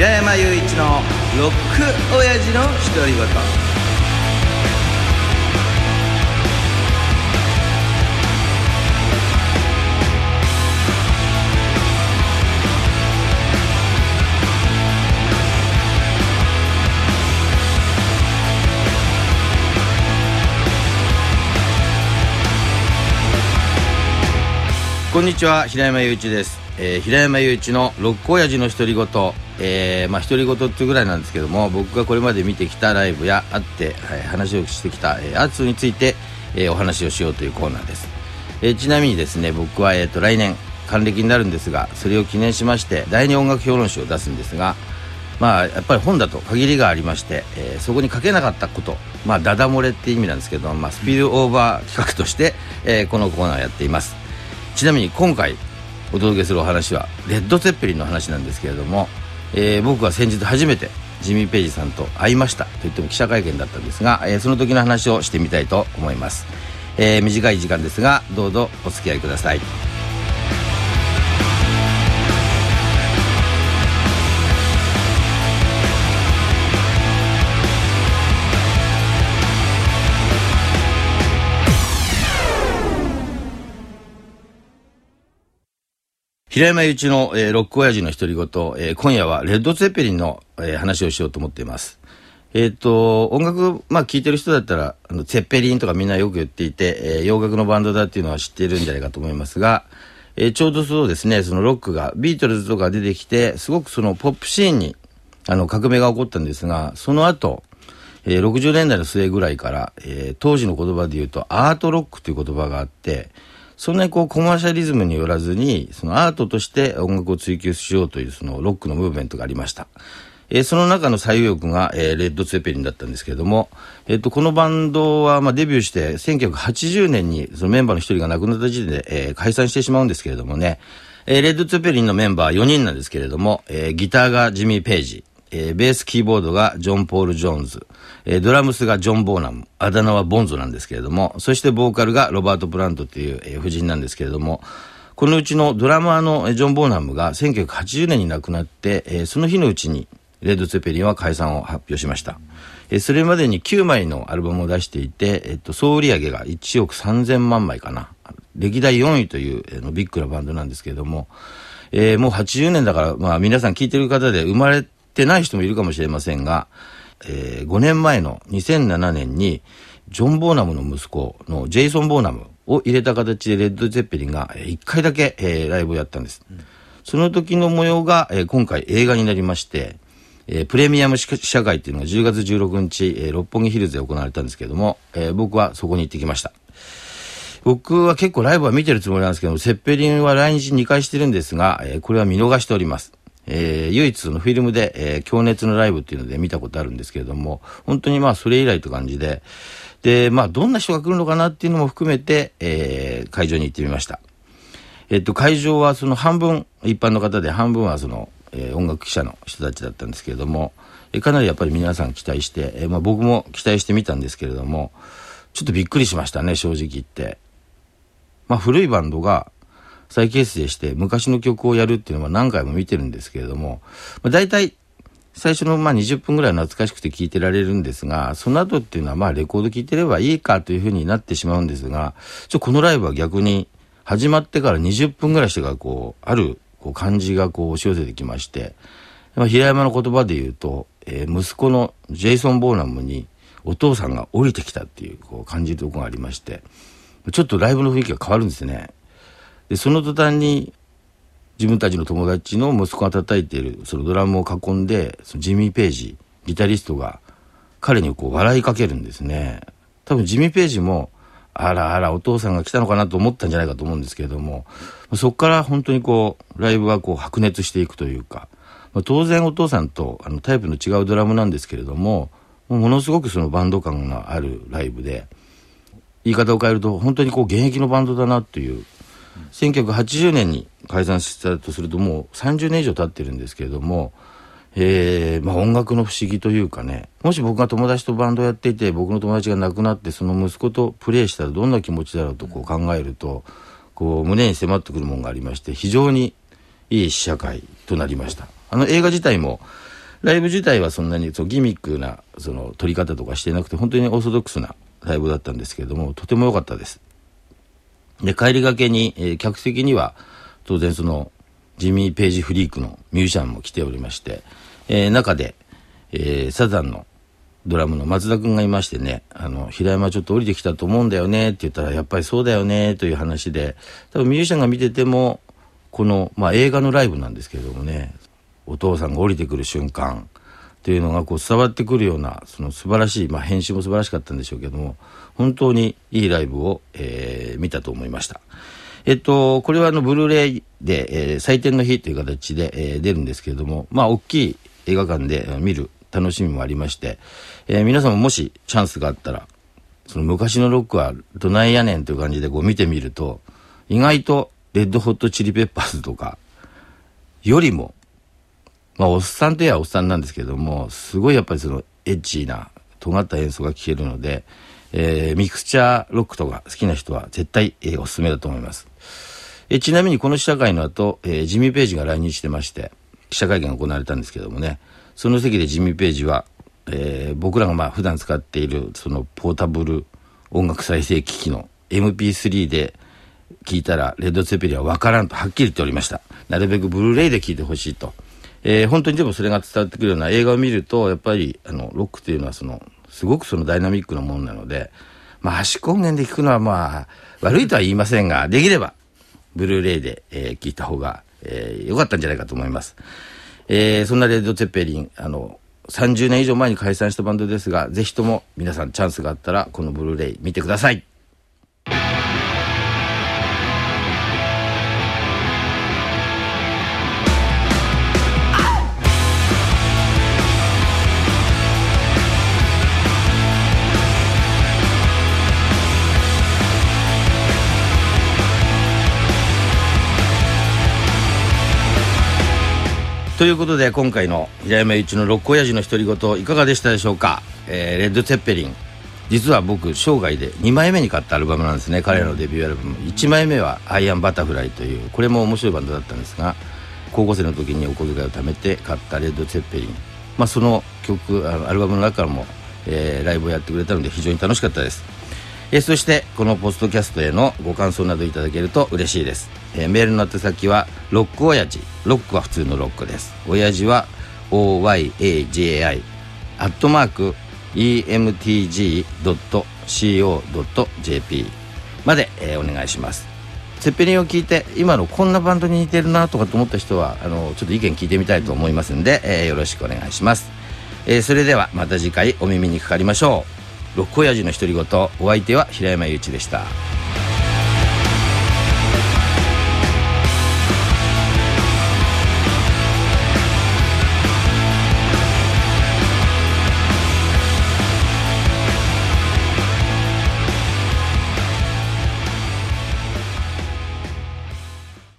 平山雄一のロック親父の独り言。こんにちは、平山雄一です。平山雄一のロック親父の独り言。独り言っていうぐらいなんですけども、僕がこれまで見てきたライブや会って、話をしてきた、アーツについて、お話をしようというコーナーです。ちなみにですね、僕は、来年還暦になるんですが、それを記念しまして第二音楽評論集を出すんですが、やっぱり本だと限りがありまして、そこに書けなかったこと、ダダ漏れって意味なんですけど、スピルオーバー企画として、このコーナーをやっています。ちなみに今回お届けするお話はレッド・ツェッペリンの話なんですけれども、僕は先日初めてジミー・ペイジさんと会いましたと言っても記者会見だったんですが、その時の話をしてみたいと思います。短い時間ですがどうぞお付き合いください。平山雄一の、ロック親父の独り言、今夜はレッド・ツェッペリンの、話をしようと思っています。音楽、聴いてる人だったらツェッペリンとかみんなよく言っていて、洋楽のバンドだっていうのは知っているんじゃないかと思いますが、ちょうどそうですね、そのロックがビートルズとか出てきて、すごくそのポップシーンに革命が起こったんですが、その後、60年代の末ぐらいから、当時の言葉で言うとアートロックという言葉があって、そんなにコマーシャリズムによらずにそのアートとして音楽を追求しようというそのロックのムーブメントがありました。その中の最有力が、レッド・ツェッペリンだったんですけれども、このバンドはデビューして1980年にそのメンバーの一人が亡くなった時点で、解散してしまうんですけれどもね、レッド・ツェッペリンのメンバー4人なんですけれども、ギターがジミー・ペイジ、ベースキーボードがジョン・ポール・ジョーンズ、ドラムスがジョン・ボーナム、あだ名はボンゾなんですけれども、そしてボーカルがロバート・プラントという、夫人なんですけれども、このうちのドラマーのジョン・ボーナムが1980年に亡くなって、その日のうちにレッド・ツェッペリンは解散を発表しました。それまでに9枚のアルバムを出していて、総売上が1億3000万枚かな。歴代4位という、ビッグなバンドなんですけれども、もう80年だから、皆さん聞いてる方で生まれてない人もいるかもしれませんが、5年前の2007年にジョン・ボーナムの息子のジェイソン・ボーナムを入れた形でレッド・ツェッペリンが1回だけ、ライブをやったんです。その時の模様が、今回映画になりまして、プレミアム試写会っていうのが10月16日、六本木ヒルズで行われたんですけれども、僕はそこに行ってきました。僕は結構ライブは見てるつもりなんですけども、ツェッペリンは来日2回してるんですが、これは見逃しております。唯一のフィルムで、強烈のライブっていうので見たことあるんですけれども、本当にそれ以来という感じで、どんな人が来るのかなっていうのも含めて、会場に行ってみました。会場はその半分一般の方で、半分はその、音楽記者の人たちだったんですけれども、かなりやっぱり皆さん期待して、僕も期待してみたんですけれども、ちょっとびっくりしましたね、正直言って。古いバンドが再結成して昔の曲をやるっていうのは何回も見てるんですけれども、だいたい最初の20分ぐらい懐かしくて聴いてられるんですが、その後っていうのはレコード聴いてればいいかというふうになってしまうんですが、このライブは逆に始まってから20分ぐらいしてからある感じが押し寄せてきまして、平山の言葉で言うと、息子のジェイソン・ボーナムにお父さんが降りてきたっていう感じるところがありまして、ちょっとライブの雰囲気が変わるんですね。でその途端に自分たちの友達の息子が叩いているそのドラムを囲んで、そのジミー・ペイジギタリストが彼に笑いかけるんですね。多分ジミー・ペイジもあらあらお父さんが来たのかなと思ったんじゃないかと思うんですけれども、そこから本当にライブは白熱していくというか、当然お父さんとタイプの違うドラムなんですけれども、ものすごくそのバンド感があるライブで、言い方を変えると本当に現役のバンドだなという、1980年に解散したとするともう30年以上経ってるんですけれども、音楽の不思議というかね、もし僕が友達とバンドをやっていて、僕の友達が亡くなってその息子とプレイしたらどんな気持ちだろうと考えると、胸に迫ってくるものがありまして、非常にいい試写会となりました。映画自体もライブ自体はそんなにギミックな撮り方とかしてなくて、本当にオーソドックスなライブだったんですけれども、とても良かったです。で、帰りがけに、客席には当然ジミー・ページフリークのミュージシャンも来ておりまして、中で、サザンのドラムの松田くんがいましてね、平山ちょっと降りてきたと思うんだよねって言ったら、やっぱりそうだよねという話で、多分ミュージシャンが見てても、映画のライブなんですけれどもね、お父さんが降りてくる瞬間というのが伝わってくるような、素晴らしい、編集も素晴らしかったんでしょうけども、本当にいいライブを、見たと思いました。これはブルーレイで、祭典の日という形で、出るんですけれども、大きい映画館で見る楽しみもありまして、皆さんももしチャンスがあったら、昔のロックはどないやねんという感じで見てみると、意外とレッドホットチリペッパーズとかよりも、おっさんといえばおっさんなんですけども、すごいやっぱりエッジな尖った演奏が聴けるので、ミクスチャーロックとか好きな人は絶対、おすすめだと思います。ちなみにこの試写会の後、ジミー・ペイジが来日してまして、記者会見が行われたんですけどもね、その席でジミー・ペイジは、僕らが普段使っているポータブル音楽再生機器の MP3 で聞いたらレッド・ツェペリンは分からんとはっきり言っておりました。なるべくブルーレイで聞いてほしいと。本当にでもそれが伝わってくるような映画を見ると、やっぱりロックというのはすごくダイナミックなものなので、端っこ音源で聞くのは悪いとは言いませんが、できればブルーレイで、聞いた方が、良かったんじゃないかと思います。そんなレッド・ツェペリン、30年以上前に解散したバンドですが、ぜひとも皆さんチャンスがあったらこのブルーレイ見てください。ということで、今回の平山由一のロック親父の独り言いかがでしたでしょうか。レッド・ツェッペリン、実は僕生涯で2枚目に買ったアルバムなんですね。彼らのデビューアルバム、1枚目はアイアンバタフライという、これも面白いバンドだったんですが、高校生の時にお小遣いを貯めて買ったレッド・ツェッペリン、その曲アルバムの中からも、ライブをやってくれたので非常に楽しかったです。そしてこのポストキャストへのご感想などいただけると嬉しいです。メールの宛先はロック親父、ロックは普通のロックです。親父は OYAJI @emtg.co.jp まで、お願いします。ツェッペリンを聞いて今のこんなバンドに似てるなとかと思った人はちょっと意見聞いてみたいと思いますので、よろしくお願いします。それではまた次回お耳にかかりましょう。ロック親父の独り言、お相手は平山由一でした。